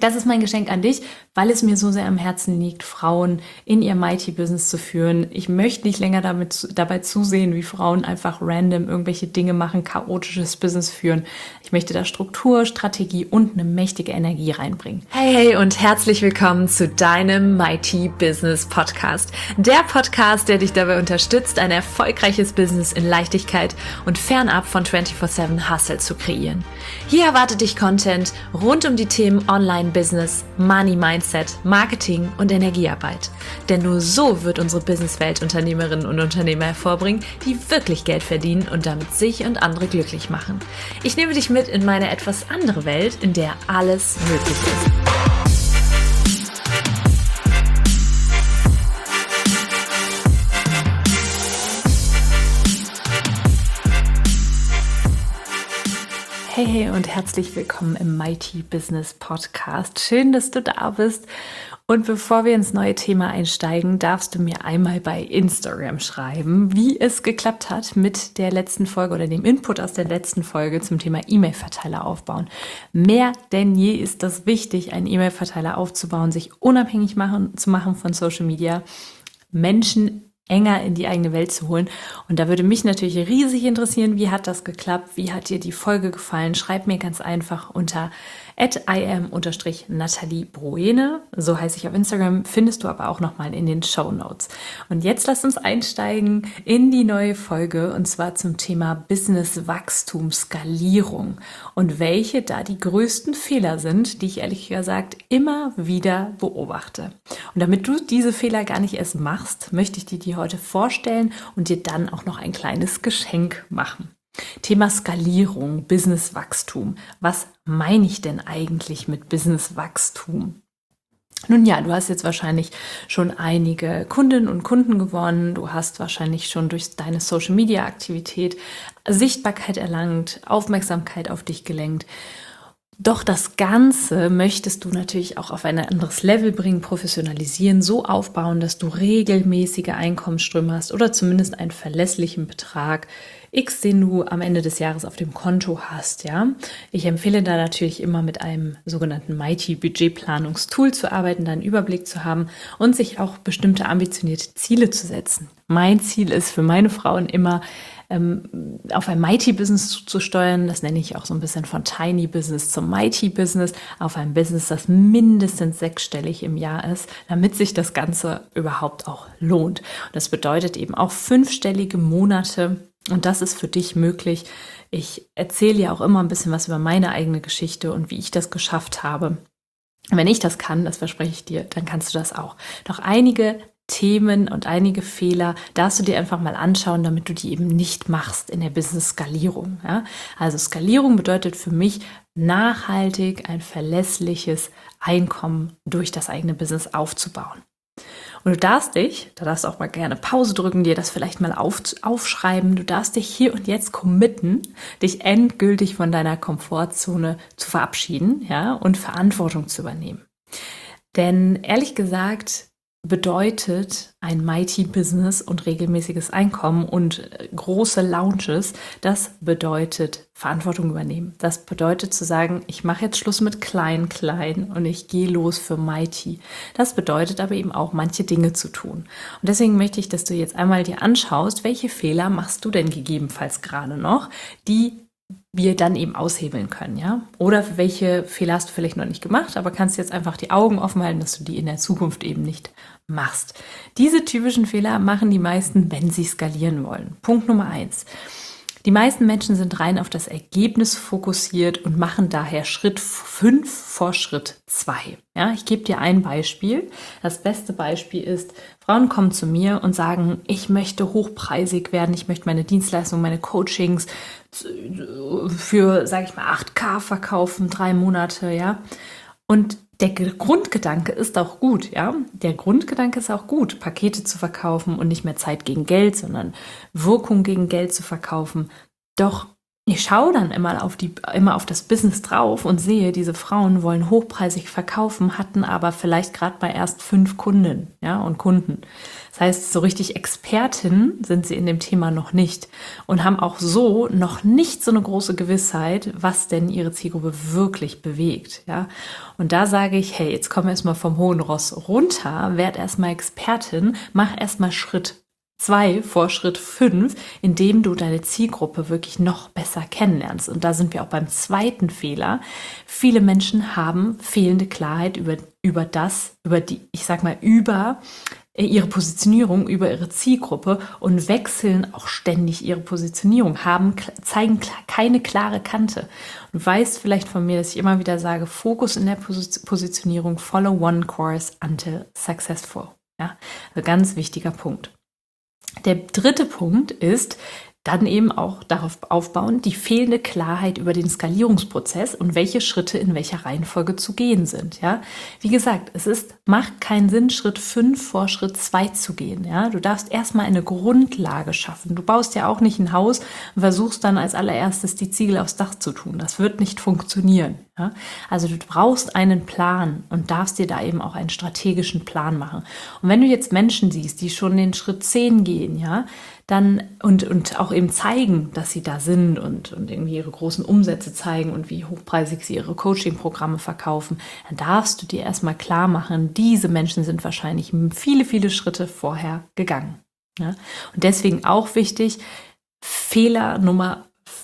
Das ist mein Geschenk an dich, weil es mir so sehr am Herzen liegt, Frauen in ihr Mighty-Business zu führen. Ich möchte nicht länger dabei zusehen, wie Frauen einfach random irgendwelche Dinge machen, chaotisches Business führen. Ich möchte da Struktur, Strategie und eine mächtige Energie reinbringen. Hey und herzlich willkommen zu deinem Mighty Business Podcast. Der Podcast, der dich dabei unterstützt, ein erfolgreiches Business in Leichtigkeit und fernab von 24/7 Hustle zu kreieren. Hier erwartet dich Content rund um die Themen Online-Business, Money-Mindset, Marketing und Energiearbeit. Denn nur so wird unsere Businesswelt Unternehmerinnen und Unternehmer hervorbringen, die wirklich Geld verdienen und damit sich und andere glücklich machen. Ich nehme dich mit in meine etwas andere Welt, in der alles möglich ist. Hey und herzlich willkommen im Mighty Business Podcast. Schön, dass du da bist. Und bevor wir ins neue Thema einsteigen, darfst du mir einmal bei Instagram schreiben, wie es geklappt hat mit der letzten Folge oder dem Input aus der letzten Folge zum Thema E-Mail-Verteiler aufbauen. Mehr denn je ist das wichtig, einen E-Mail-Verteiler aufzubauen, sich unabhängig zu machen von Social Media, Menschen enger in die eigene Welt zu holen. Und da würde mich natürlich riesig interessieren, wie hat das geklappt? Wie hat dir die Folge gefallen? Schreib mir ganz einfach unter @im_Nathalie_Broene, so heiße ich auf Instagram, findest du aber auch nochmal in den Shownotes. Und jetzt lass uns einsteigen in die neue Folge und zwar zum Thema Business-Wachstum, Skalierung und welche da die größten Fehler sind, die ich ehrlich gesagt immer wieder beobachte. Und damit du diese Fehler gar nicht erst machst, möchte ich dir die heute vorstellen und dir dann auch noch ein kleines Geschenk machen. Thema Skalierung, Businesswachstum. Was meine ich denn eigentlich mit Businesswachstum? Nun ja, du hast jetzt wahrscheinlich schon einige Kundinnen und Kunden gewonnen. Du hast wahrscheinlich schon durch deine Social-Media-Aktivität Sichtbarkeit erlangt, Aufmerksamkeit auf dich gelenkt. Doch das Ganze möchtest du natürlich auch auf ein anderes Level bringen, professionalisieren, so aufbauen, dass du regelmäßige Einkommensströme hast oder zumindest einen verlässlichen Betrag X, den du am Ende des Jahres auf dem Konto hast. Ja, ich empfehle da natürlich immer mit einem sogenannten Mighty Budgetplanungstool zu arbeiten, da einen Überblick zu haben und sich auch bestimmte ambitionierte Ziele zu setzen. Mein Ziel ist für meine Frauen immer, auf ein Mighty-Business zu steuern. Das nenne ich auch so ein bisschen von Tiny-Business zum Mighty-Business, auf ein Business, das mindestens 6-stellig im Jahr ist, damit sich das Ganze überhaupt auch lohnt. Und das bedeutet eben auch 5-stellige Monate und das ist für dich möglich. Ich erzähle ja auch immer ein bisschen was über meine eigene Geschichte und wie ich das geschafft habe. Und wenn ich das kann, das verspreche ich dir, dann kannst du das auch. Doch einige Themen und einige Fehler darfst du dir einfach mal anschauen, damit du die eben nicht machst in der Business-Skalierung. Ja? Also Skalierung bedeutet für mich nachhaltig ein verlässliches Einkommen durch das eigene Business aufzubauen. Und du darfst da darfst du auch mal gerne Pause drücken, dir das vielleicht mal aufschreiben. Du darfst dich hier und jetzt committen, dich endgültig von deiner Komfortzone zu verabschieden, ja, und Verantwortung zu übernehmen. Denn ehrlich gesagt, bedeutet ein Mighty Business und regelmäßiges Einkommen und große Launches, das bedeutet Verantwortung übernehmen. Das bedeutet zu sagen, ich mache jetzt Schluss mit klein und ich gehe los für Mighty. Das bedeutet aber eben auch, manche Dinge zu tun. Und deswegen möchte ich, dass du jetzt einmal dir anschaust, welche Fehler machst du denn gegebenenfalls gerade noch, die wir dann eben aushebeln können, ja? Oder welche Fehler hast du vielleicht noch nicht gemacht, aber kannst jetzt einfach die Augen offen halten, dass du die in der Zukunft eben nicht machst. Diese typischen Fehler machen die meisten, wenn sie skalieren wollen. Punkt Nummer 1. Die meisten Menschen sind rein auf das Ergebnis fokussiert und machen daher Schritt 5 vor Schritt 2. Ja, ich gebe dir ein Beispiel. Das beste Beispiel ist, Frauen kommen zu mir und sagen, ich möchte hochpreisig werden, ich möchte meine Dienstleistungen, meine Coachings für, sage ich mal, 8.000 verkaufen, 3 Monate, ja. Und der Grundgedanke ist auch gut, ja. Der Grundgedanke ist auch gut, Pakete zu verkaufen und nicht mehr Zeit gegen Geld, sondern Wirkung gegen Geld zu verkaufen. Doch ich schaue dann immer auf das Business drauf und sehe, diese Frauen wollen hochpreisig verkaufen, hatten aber vielleicht gerade mal erst 5 Kundinnen, ja, und Kunden. Das heißt, so richtig Expertinnen sind sie in dem Thema noch nicht und haben auch so noch nicht so eine große Gewissheit, was denn ihre Zielgruppe wirklich bewegt, ja. Und da sage ich, hey, jetzt komm erstmal vom hohen Ross runter, werd erstmal Expertin, mach erstmal Schritt 2 vor Schritt 5, indem du deine Zielgruppe wirklich noch besser kennenlernst. Und da sind wir auch beim zweiten Fehler. Viele Menschen haben fehlende Klarheit über ihre Positionierung, über ihre Zielgruppe und wechseln auch ständig ihre Positionierung, zeigen keine klare Kante. Und weißt vielleicht von mir, dass ich immer wieder sage, Fokus in der Positionierung, follow one course until successful. Ja, also ganz wichtiger Punkt. Der dritte Punkt ist dann eben auch darauf aufbauen, die fehlende Klarheit über den Skalierungsprozess und welche Schritte in welcher Reihenfolge zu gehen sind. Ja, wie gesagt, macht keinen Sinn, Schritt 5 vor Schritt 2 zu gehen. Ja, du darfst erstmal eine Grundlage schaffen. Du baust ja auch nicht ein Haus und versuchst dann als allererstes die Ziegel aufs Dach zu tun. Das wird nicht funktionieren. Ja, also du brauchst einen Plan und darfst dir da eben auch einen strategischen Plan machen. Und wenn du jetzt Menschen siehst, die schon den Schritt 10 gehen, ja, dann und auch eben zeigen, dass sie da sind und irgendwie ihre großen Umsätze zeigen und wie hochpreisig sie ihre Coaching-Programme verkaufen, dann darfst du dir erstmal klar machen, diese Menschen sind wahrscheinlich viele, viele Schritte vorher gegangen. Ja? Und deswegen auch wichtig, Fehler Nummer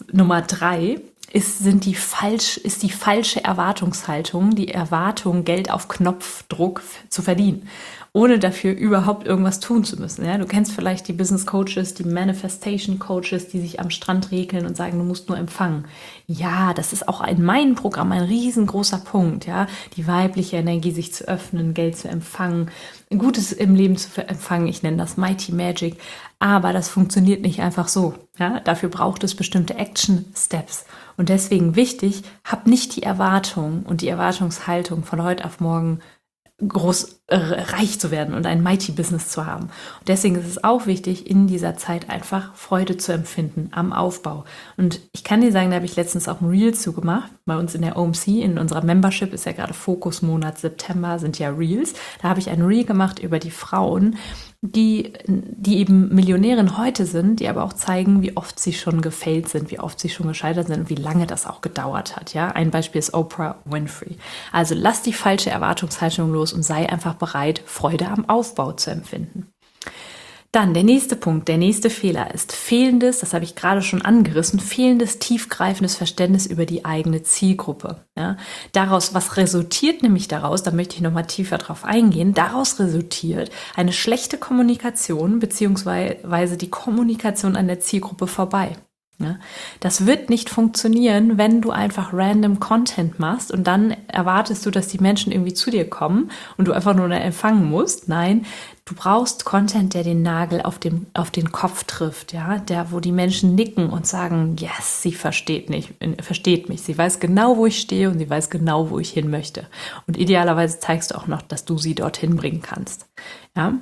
3 ist die falsche Erwartungshaltung, die Erwartung, Geld auf Knopfdruck zu verdienen, ohne dafür überhaupt irgendwas tun zu müssen. Ja, du kennst vielleicht die Business Coaches, die Manifestation Coaches, die sich am Strand regeln und sagen, du musst nur empfangen. Ja, das ist auch in meinem Programm ein riesengroßer Punkt. Ja, die weibliche Energie, sich zu öffnen, Geld zu empfangen, Gutes im Leben zu empfangen. Ich nenne das Mighty Magic. Aber das funktioniert nicht einfach so. Ja, dafür braucht es bestimmte Action Steps. Und deswegen wichtig, hab nicht die Erwartung und die Erwartungshaltung von heute auf morgen groß reich zu werden und ein Mighty Business zu haben. Und deswegen ist es auch wichtig, in dieser Zeit einfach Freude zu empfinden am Aufbau. Und ich kann dir sagen, da habe ich letztens auch ein Reel zugemacht. Bei uns in der OMC, in unserer Membership, ist ja gerade Fokusmonat September, sind ja Reels. Da habe ich ein Reel gemacht über die Frauen, die eben Millionärin heute sind, die aber auch zeigen, wie oft sie schon gefailt sind, wie oft sie schon gescheitert sind und wie lange das auch gedauert hat. Ja, ein Beispiel ist Oprah Winfrey. Also lass die falsche Erwartungshaltung los und sei einfach bereit, Freude am Aufbau zu empfinden. Dann der nächste Punkt, der nächste Fehler ist fehlendes, das habe ich gerade schon angerissen, fehlendes tiefgreifendes Verständnis über die eigene Zielgruppe. Ja, was resultiert nämlich daraus, da möchte ich nochmal tiefer drauf eingehen, daraus resultiert eine schlechte Kommunikation beziehungsweise die Kommunikation an der Zielgruppe vorbei. Ja, das wird nicht funktionieren, wenn du einfach random Content machst und dann erwartest du, dass die Menschen irgendwie zu dir kommen und du einfach nur empfangen musst. Nein, du brauchst Content, der den Nagel auf den Kopf trifft, ja, wo die Menschen nicken und sagen, yes, sie versteht mich. Sie weiß genau, wo ich stehe und sie weiß genau, wo ich hin möchte. Und idealerweise zeigst du auch noch, dass du sie dorthin bringen kannst. Ja.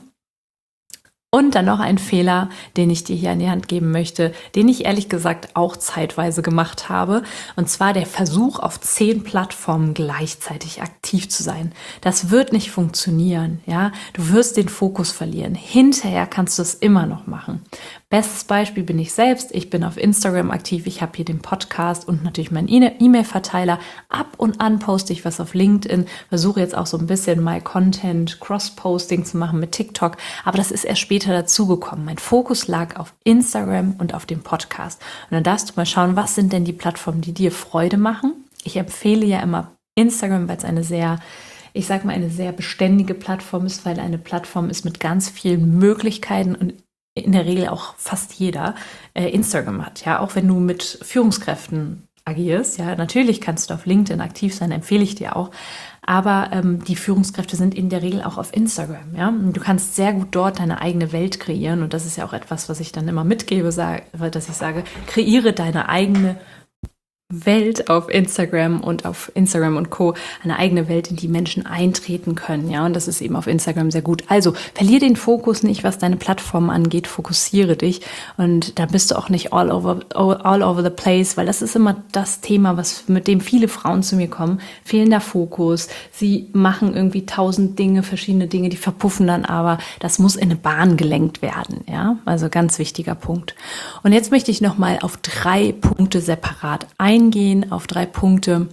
Und dann noch ein Fehler, den ich dir hier an die Hand geben möchte, den ich ehrlich gesagt auch zeitweise gemacht habe. Und zwar der Versuch, auf 10 Plattformen gleichzeitig aktiv zu sein. Das wird nicht funktionieren. Ja, du wirst den Fokus verlieren. Hinterher kannst du es immer noch machen. Bestes Beispiel bin ich selbst. Ich bin auf Instagram aktiv. Ich habe hier den Podcast und natürlich meinen E-Mail-Verteiler. Ab und an poste ich was auf LinkedIn. Versuche jetzt auch so ein bisschen My Content Cross-Posting zu machen mit TikTok. Aber das ist erst später dazugekommen. Mein Fokus lag auf Instagram und auf dem Podcast. Und dann darfst du mal schauen, was sind denn die Plattformen, die dir Freude machen. Ich empfehle ja immer Instagram, weil es eine sehr beständige Plattform ist, weil eine Plattform ist mit ganz vielen Möglichkeiten und in der Regel auch fast jeder Instagram hat. Ja, auch wenn du mit Führungskräften agierst, ja, natürlich kannst du auf LinkedIn aktiv sein, empfehle ich dir auch. Aber die Führungskräfte sind in der Regel auch auf Instagram. Ja? Und du kannst sehr gut dort deine eigene Welt kreieren. Und das ist ja auch etwas, was ich dann immer mitgebe, dass ich sage, kreiere deine eigene Welt auf Instagram und Co. Eine eigene Welt, in die Menschen eintreten können, ja, und das ist eben auf Instagram sehr gut. Also verlier den Fokus nicht, was deine Plattform angeht, fokussiere dich und da bist du auch nicht all over the place, weil das ist immer das Thema, mit dem viele Frauen zu mir kommen, fehlender Fokus, sie machen irgendwie 1000 Dinge, verschiedene Dinge, die verpuffen dann aber, das muss in eine Bahn gelenkt werden, ja, also ganz wichtiger Punkt. Und jetzt möchte ich nochmal auf 3 Punkte separat eingehen, auf 3 Punkte,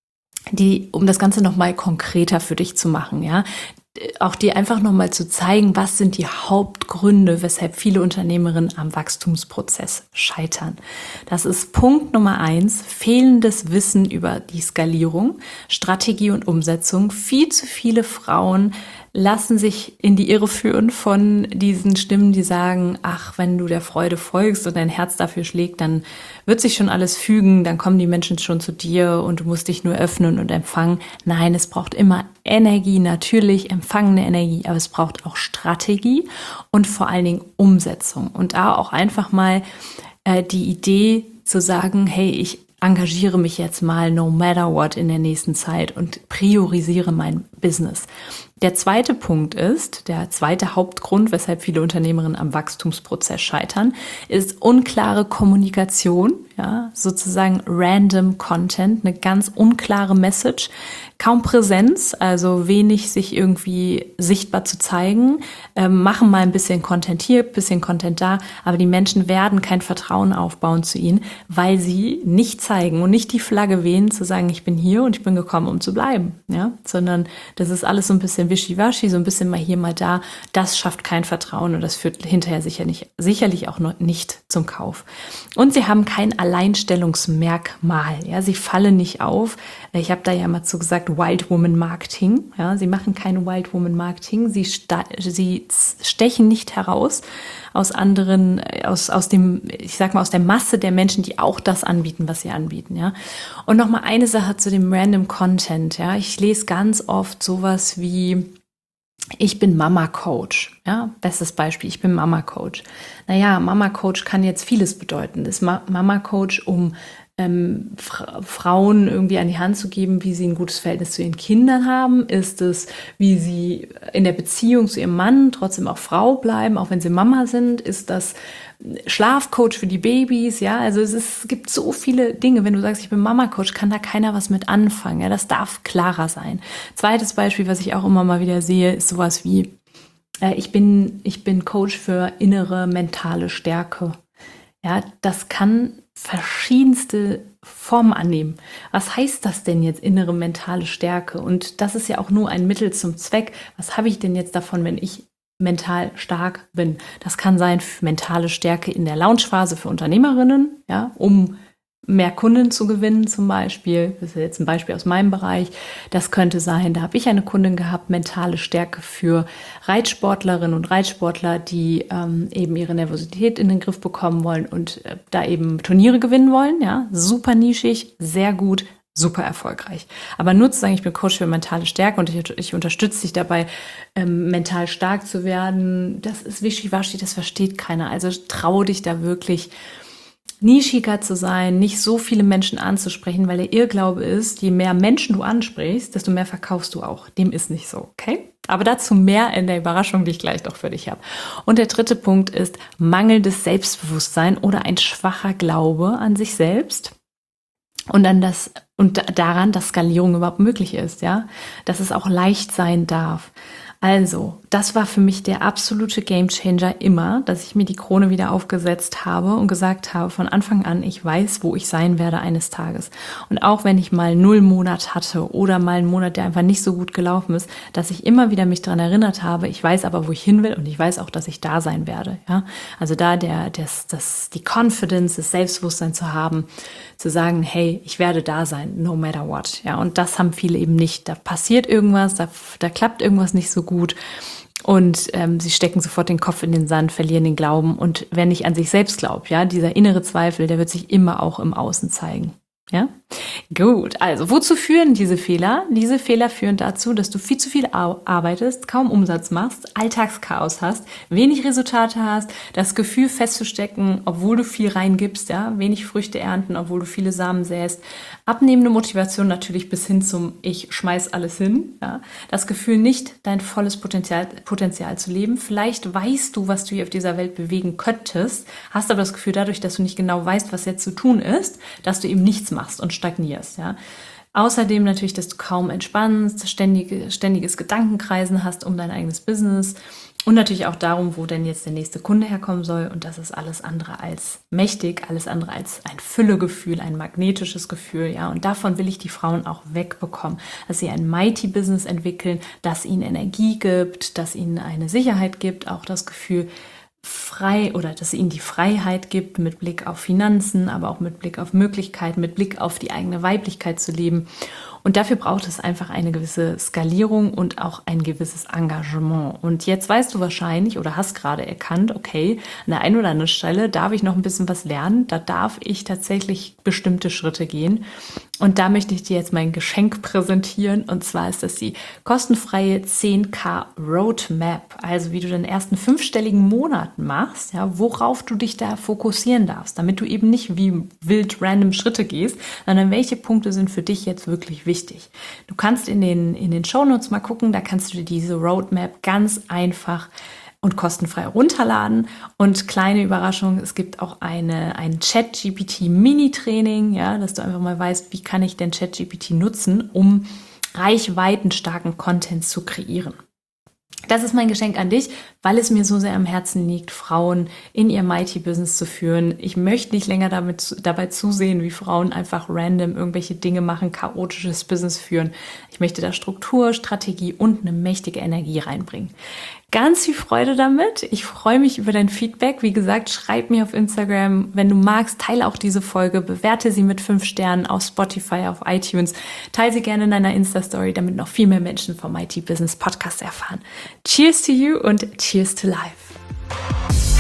um das Ganze nochmal konkreter für dich zu machen, ja. Auch dir einfach nochmal zu zeigen, was sind die Hauptgründe, weshalb viele Unternehmerinnen am Wachstumsprozess scheitern. Das ist Punkt Nummer 1, fehlendes Wissen über die Skalierung, Strategie und Umsetzung. Viel zu viele Frauen lassen sich in die Irre führen von diesen Stimmen, die sagen, ach, wenn du der Freude folgst und dein Herz dafür schlägt, dann wird sich schon alles fügen, dann kommen die Menschen schon zu dir und du musst dich nur öffnen und empfangen. Nein, es braucht immer Energie, natürlich empfangene Energie, aber es braucht auch Strategie und vor allen Dingen Umsetzung. Und da auch einfach mal die Idee zu sagen, hey, ich engagiere mich jetzt mal no matter what in der nächsten Zeit und priorisiere mein Business. Der zweite Punkt ist, der zweite Hauptgrund, weshalb viele Unternehmerinnen am Wachstumsprozess scheitern, ist unklare Kommunikation, ja, sozusagen random Content, eine ganz unklare Message, kaum Präsenz, also wenig sich irgendwie sichtbar zu zeigen, machen mal ein bisschen Content hier, ein bisschen Content da, aber die Menschen werden kein Vertrauen aufbauen zu ihnen, weil sie nicht zeigen und nicht die Flagge wehen, zu sagen, ich bin hier und ich bin gekommen, um zu bleiben, ja, sondern das ist alles so ein bisschen wischiwaschi, so ein bisschen mal hier, mal da. Das schafft kein Vertrauen und das führt hinterher sicherlich auch noch nicht zum Kauf. Und sie haben kein Alleinstellungsmerkmal. Ja, sie fallen nicht auf. Ich habe da ja mal zu gesagt, Wild Woman Marketing. Ja, sie machen kein Wild Woman Marketing. Sie stechen nicht heraus aus anderen, aus dem, ich sag mal, aus der Masse der Menschen, die auch das anbieten, was sie anbieten, ja. Und nochmal eine Sache zu dem Random Content, ja. Ich lese ganz oft sowas wie, ich bin Mama-Coach, ja, bestes Beispiel, ich bin Mama-Coach. Naja, Mama-Coach kann jetzt vieles bedeuten. Das ist Mama-Coach, um Frauen irgendwie an die Hand zu geben, wie sie ein gutes Verhältnis zu ihren Kindern haben? Ist es, wie sie in der Beziehung zu ihrem Mann trotzdem auch Frau bleiben, auch wenn sie Mama sind? Ist das Schlafcoach für die Babys? Ja, also es gibt so viele Dinge. Wenn du sagst, ich bin Mama-Coach, kann da keiner was mit anfangen. Ja, das darf klarer sein. Zweites Beispiel, was ich auch immer mal wieder sehe, ist sowas wie, ich bin Coach für innere mentale Stärke. Ja, das kann verschiedenste Formen annehmen. Was heißt das denn jetzt, innere mentale Stärke? Und das ist ja auch nur ein Mittel zum Zweck. Was habe ich denn jetzt davon, wenn ich mental stark bin? Das kann sein mentale Stärke in der Launchphase für Unternehmerinnen, ja, um mehr Kunden zu gewinnen zum Beispiel. Das ist jetzt ein Beispiel aus meinem Bereich. Das könnte sein, da habe ich eine Kundin gehabt, mentale Stärke für Reitsportlerinnen und Reitsportler, die eben ihre Nervosität in den Griff bekommen wollen und da eben Turniere gewinnen wollen. Ja, super nischig, sehr gut, super erfolgreich. Aber nur zu sagen, ich bin Coach für mentale Stärke und ich unterstütze dich dabei, mental stark zu werden, das ist wischiwaschi, das versteht keiner. Also traue dich da wirklich, nischiger zu sein, nicht so viele Menschen anzusprechen, weil der Irrglaube ist, je mehr Menschen du ansprichst, desto mehr verkaufst du auch. Dem ist nicht so, okay? Aber dazu mehr in der Überraschung, die ich gleich noch für dich habe. Und der dritte Punkt ist mangelndes Selbstbewusstsein oder ein schwacher Glaube an sich selbst und daran, dass Skalierung überhaupt möglich ist, ja? Dass es auch leicht sein darf. Also, das war für mich der absolute Gamechanger immer, dass ich mir die Krone wieder aufgesetzt habe und gesagt habe von Anfang an, ich weiß, wo ich sein werde eines Tages. Und auch wenn ich mal 0 Monat hatte oder mal einen Monat, der einfach nicht so gut gelaufen ist, dass ich immer wieder mich daran erinnert habe, ich weiß aber, wo ich hin will und ich weiß auch, dass ich da sein werde. Ja? Also da die Confidence, das Selbstbewusstsein zu haben, zu sagen, hey, ich werde da sein, no matter what. Ja? Und das haben viele eben nicht. Da passiert irgendwas, da klappt irgendwas nicht so gut und sie stecken sofort den Kopf in den Sand, verlieren den Glauben und wer nicht an sich selbst glaubt, ja, dieser innere Zweifel, der wird sich immer auch im Außen zeigen, ja. Gut, also wozu führen diese Fehler? Diese Fehler führen dazu, dass du viel zu viel arbeitest, kaum Umsatz machst, Alltagschaos hast, wenig Resultate hast, das Gefühl festzustecken, obwohl du viel reingibst, ja, wenig Früchte ernten, obwohl du viele Samen säst, abnehmende Motivation natürlich bis hin zum Ich schmeiß alles hin, ja, das Gefühl nicht dein volles Potenzial zu leben. Vielleicht weißt du, was du hier auf dieser Welt bewegen könntest, hast aber das Gefühl dadurch, dass du nicht genau weißt, was jetzt zu tun ist, dass du eben nichts machst und stagnierst. Ja. Außerdem natürlich, dass du kaum entspannst, ständiges Gedankenkreisen hast um dein eigenes Business und natürlich auch darum, wo denn jetzt der nächste Kunde herkommen soll. Und das ist alles andere als mächtig, alles andere als ein Füllegefühl, ein magnetisches Gefühl. Ja. Und davon will ich die Frauen auch wegbekommen, dass sie ein Mighty-Business entwickeln, das ihnen Energie gibt, das ihnen eine Sicherheit gibt, auch das Gefühl, frei oder dass es ihnen die Freiheit gibt mit Blick auf Finanzen, aber auch mit Blick auf Möglichkeiten, mit Blick auf die eigene Weiblichkeit zu leben. Und dafür braucht es einfach eine gewisse Skalierung und auch ein gewisses Engagement. Und jetzt weißt du wahrscheinlich oder hast gerade erkannt, okay, an der einen oder anderen Stelle darf ich noch ein bisschen was lernen, da darf ich tatsächlich bestimmte Schritte gehen. Und da möchte ich dir jetzt mein Geschenk präsentieren. Und zwar ist das die kostenfreie 10K Roadmap. Also wie du den ersten 5-stelligen Monat machst, ja, worauf du dich da fokussieren darfst, damit du eben nicht wie wild random Schritte gehst, sondern welche Punkte sind für dich jetzt wirklich wichtig. Du kannst in den Shownotes mal gucken, da kannst du dir diese Roadmap ganz einfach und kostenfrei runterladen. Und kleine Überraschung, es gibt auch ein ChatGPT-Mini-Training, ja, dass du einfach mal weißt, wie kann ich denn ChatGPT nutzen, um reichweitenstarken Content zu kreieren. Das ist mein Geschenk an dich, weil es mir so sehr am Herzen liegt, Frauen in ihr Mighty-Business zu führen. Ich möchte nicht länger dabei zusehen, wie Frauen einfach random irgendwelche Dinge machen, chaotisches Business führen. Ich möchte da Struktur, Strategie und eine mächtige Energie reinbringen. Ganz viel Freude damit. Ich freue mich über dein Feedback. Wie gesagt, schreib mir auf Instagram. Wenn du magst, teile auch diese Folge. Bewerte sie mit 5 Sternen auf Spotify, auf iTunes. Teile sie gerne in deiner Insta-Story, damit noch viel mehr Menschen vom Mighty Business Podcast erfahren. Cheers to you und cheers to life.